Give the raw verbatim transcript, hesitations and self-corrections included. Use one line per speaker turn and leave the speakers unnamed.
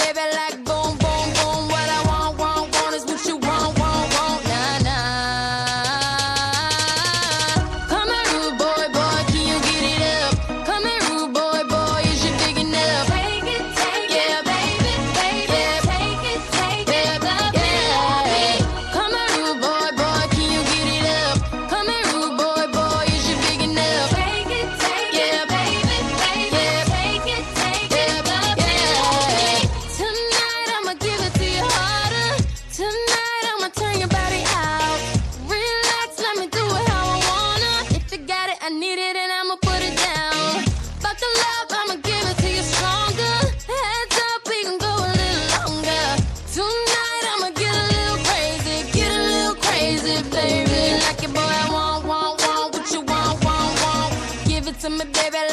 baby, like boom, boom, boom. What I want, want, want is what you want, want, want. Nah, nah. Come here, rude boy, boy, can you get it up? Come here, rude boy, boy, is you big enough? Take it, take yeah, it, baby, baby, yeah. Take it, take yeah, it, love yeah. it. Come here, rude boy, boy, can you get it up? Come here, rude boy, boy, is you big enough? Take it, take yeah, it, baby, baby, yeah. Take it, take yeah, it, love yeah. Tonight I'ma give it to you harder. Tonight I'ma turn your body out. Relax, let me do it how I wanna. If you got it, I need it, and I'ma put it down. Buckle up, I'ma give it to you stronger. Heads up, we can go a little longer. Tonight I'ma get a little crazy, get a little crazy, baby. Like it, boy, I want, want, want what you want, want, want. Give it to me, baby.